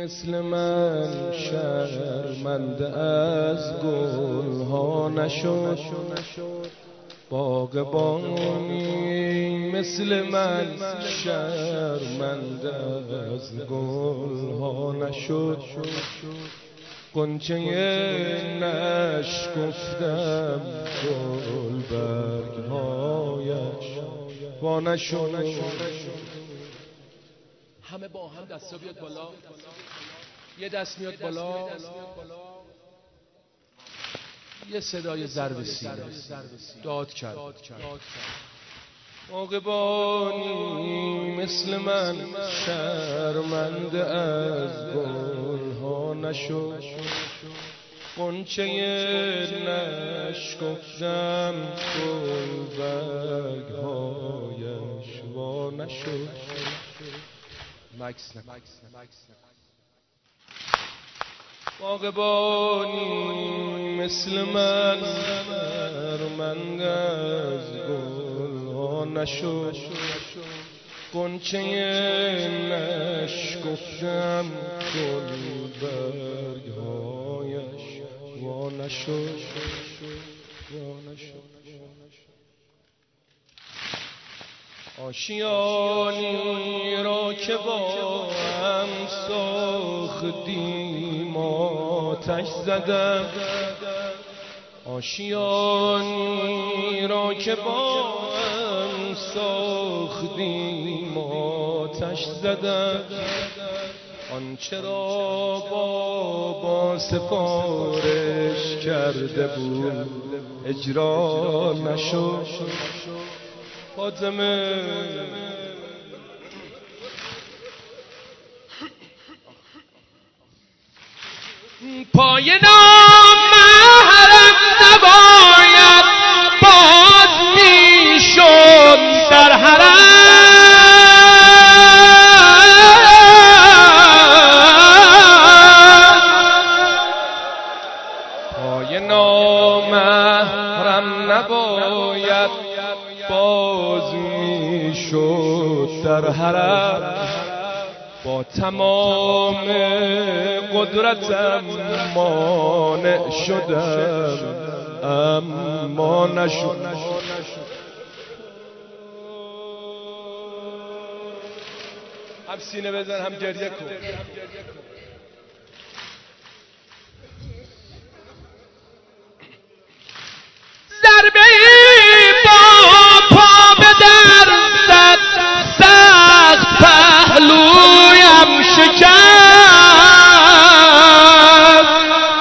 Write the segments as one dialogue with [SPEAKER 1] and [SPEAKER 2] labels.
[SPEAKER 1] مثل من شرمنده از گل ها نشد، باغبانی مثل من شرمنده از گل ها نشد. غنچه نشکفتم گل برگ هایش وا نشد.
[SPEAKER 2] همه با هم دستا بیاد بالا، یه دست میاد بالا، یه صدای ضرب سینه داد کرد.
[SPEAKER 1] باغبانی مثل من شرمنده از گل ها نشد، غنچه نشکفتم گل برگ هایش وا نشد. باغبانی مثل من شرمنده از گل ها نشد، غنچه نشکفتم گل برگ هایش وا نشد. آشیانی را که با هم ساختیم آتش زدم، آشیانی را که با هم ساختیم آتش زدم. آنچه را بابا سفارش کرده بود اجرا نشد. فاطمه
[SPEAKER 2] پای نامحرم نباید باز میشد در حرم،
[SPEAKER 1] پای نامحرم نباید باز میشد در حرم. با تمام قدرتم مانع شدم اما نشد. هم سینه بزن هم گریه کن.
[SPEAKER 2] ضربه با پا به در زد، سخت پهلویم شکست.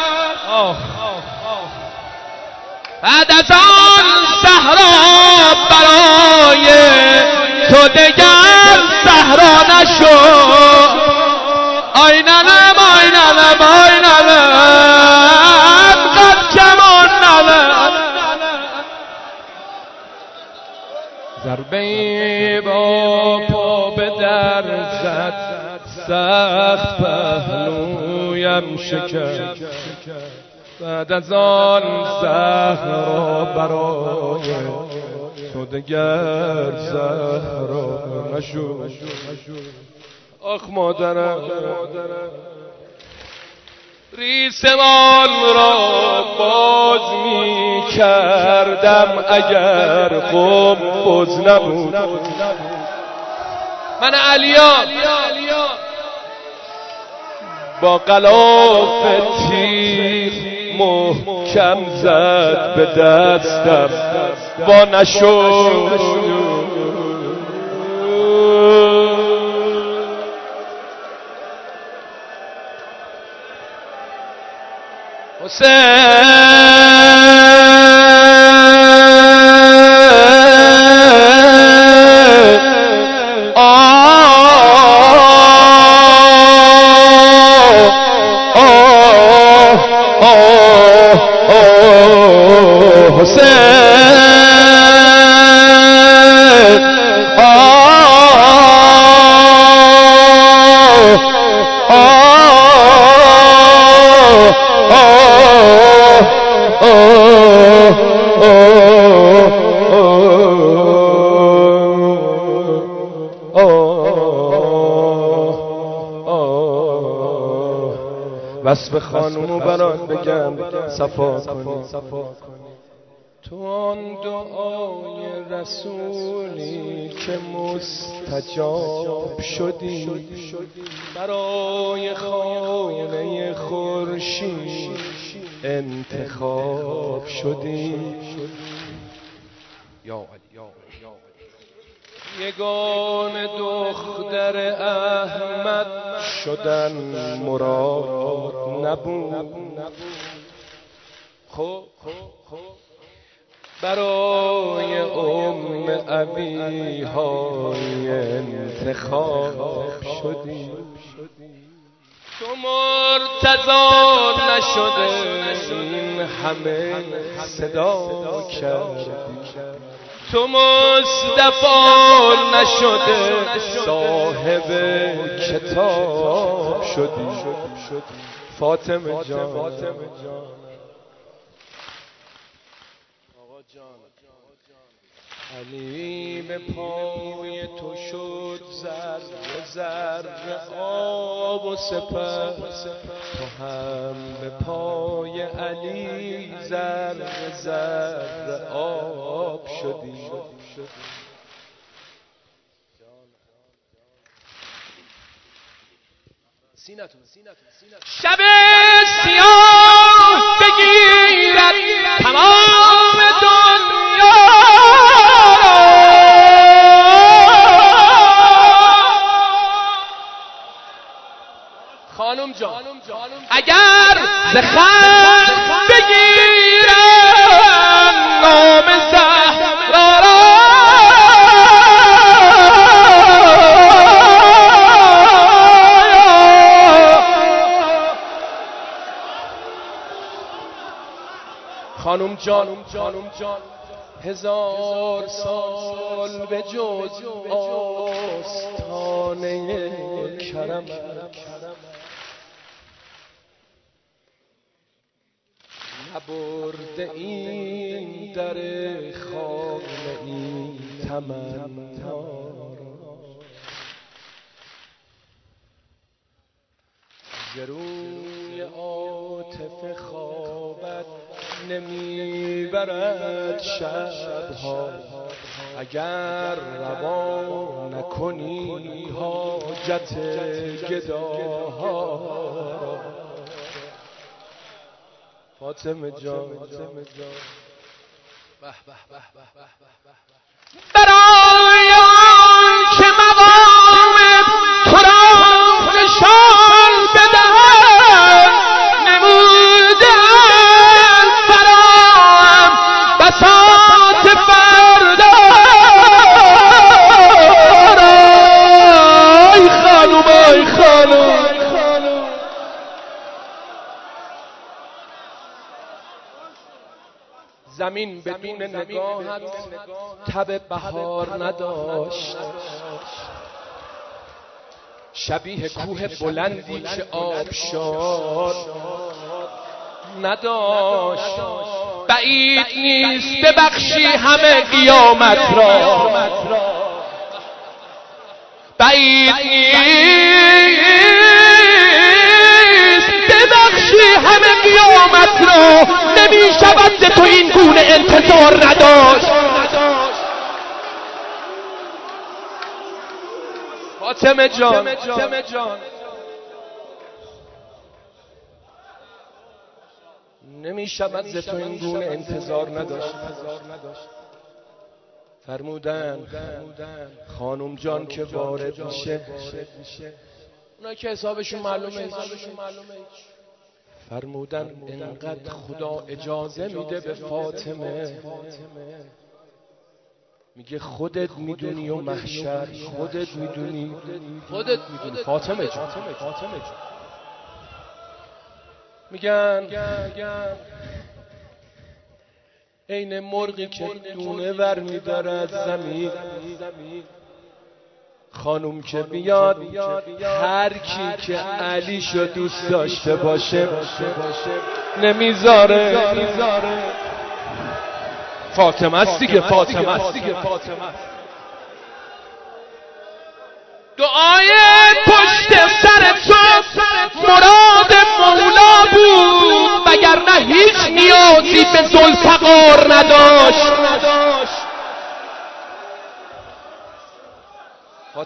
[SPEAKER 2] بعد از آن صحرا برای تو دگر صحرا نشد. آی ننم آی ننم آی ننم قد کمان ننم.
[SPEAKER 1] ضربه با پا به در زد، سخت پهلویم شکست. بعد از آن زهرا برای تو دگر زهرا نشد. آخ مادرم ریسمان را باز می کردم اگر قمبز نبود. من علیان با غلاف تیغ محکم زد به دستم وا نشد. وصف خانومو برات بگم صفا کنی. تو آن دعای رسولی که مستجاب شدی، برای خانه خورشید انتخاب شدی. یا یگان دختر احمد شدن مراد نبود، برای ابی های انتخاب شدی. تو مرتضا نشده این همه صدا کردی، تو مصطفی نشده صاحب کتاب شدی. فاطمه جان علی به پای تو شد ذره آب و سپس، تو هم به پای علی ذره آب شدی. شب سیاه بگیرد تمام دنیا،
[SPEAKER 2] خانم جان
[SPEAKER 1] اگر ز خلق بگیرم نام زهرا را، خانم جان هزار سال به جز آستانه کرم نبرده این در خانه این تمنا را. ز روی عاطفه خوابت نمیبرد شبها، اگر روا نکنی حاجت گداها. فاطمه جان برای آن که مقام تو را نشان بدهد، نمودن فرام بساط فردا را. ای خانوم زمین بدون نگاهت تب بهار نداشت، شبیه کوه بلندی که آبشار نداشت. بعید نیست ببخشی همه قیامت را، بعید نیست ببخشی همه قیامت را. نمی شود ز تو این گونه انتظار نداشت. فاطمه جان نمی شود ز تو این گونه انتظار نداشت. فرمودن خانم جان که وارد میشه، اونا که حسابشون معلومه، فرمودن انقدر خدا اجازه میده به فاطمه، میگه خودت میدونی و محشر خودت میدونی فاطمه جان. میگن عین مرغی که دونه ور میداره از زمین، خانوم که بیاد هر کی که علیشو دوست داشته باشه نمیذاره. فاطمه است دیگه، فاطمه است. دعای پشت سر تو مراد مولا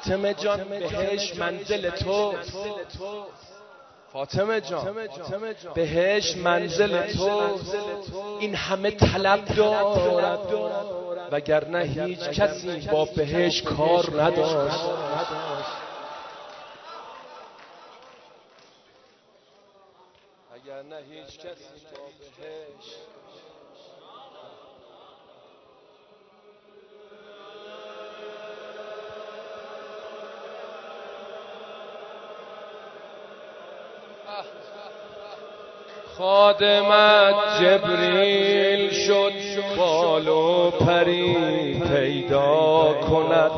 [SPEAKER 1] فاطمه جان بهش منزل تو، فاطمه جان بهش منزل تو، این همه طلب دارد وگرنه هیچ کسی با بهش کار نداشت. وگرنه هیچ کسی با بهش خادمت جبریل شد بال و پری پیدا کند،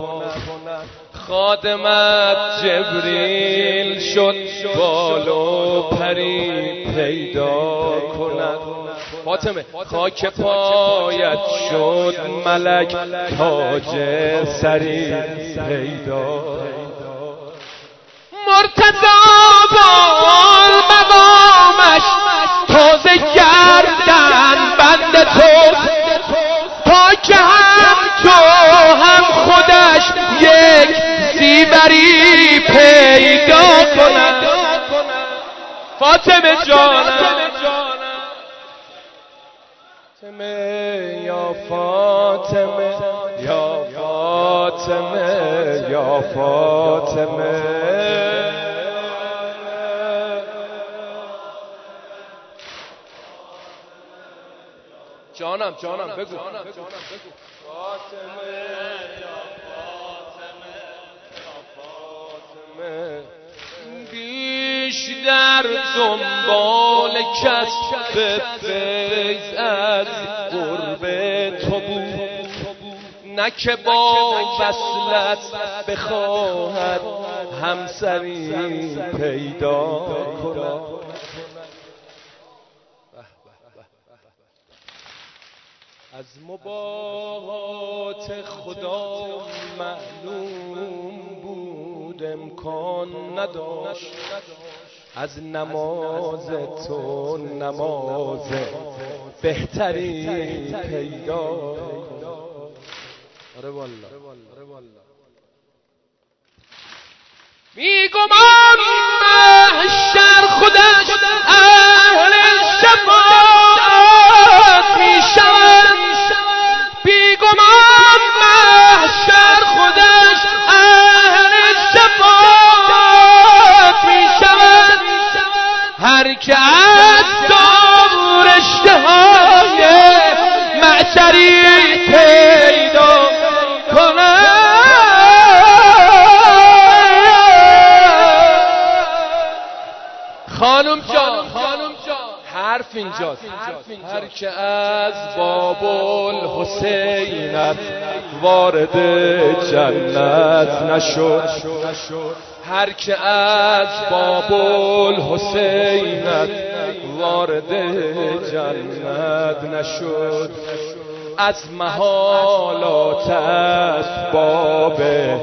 [SPEAKER 1] خادمت جبریل شد بال و پری پیدا کند. فاطمه خاک پایت شد ملک تاج سری پیدا، مرتضی بال مقامش تازه گردن بند تو، تا که هم تو هم خودش یک زیوری پیدا کند. فاطمه جانم یا فاطمه یا فاطمه یا فاطمه، جانم بگو فاطمه یا فاطمه یا فاطمه، بیشتر دنبال کسب فیض از قرب تو بود، نه که با وصلت بخواهد همسری پیدا کند. از مباهات خدا معلوم بود امکان نداشت، از نماز تو نماز بهتری پیدا. آره والله میگمان محشر خودش اهل شفاعت میشود، بیگمان محشر خودش اهل شفاعت میشود، هر که از دور اشتهای معشری پیدا کند. خانم جان حرف اینجاست، هر که از باب الحسینت وارد جنت نشد، هر که از باب الحسینت وارد جنت نشد، از محالات اسباب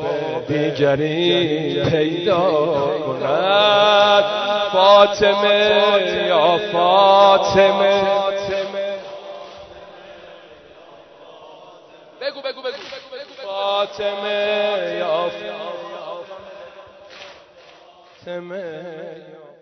[SPEAKER 1] دیگری پیدا کند. فاطمه یا فاطمه، بگو فاطمه یا فاطمه.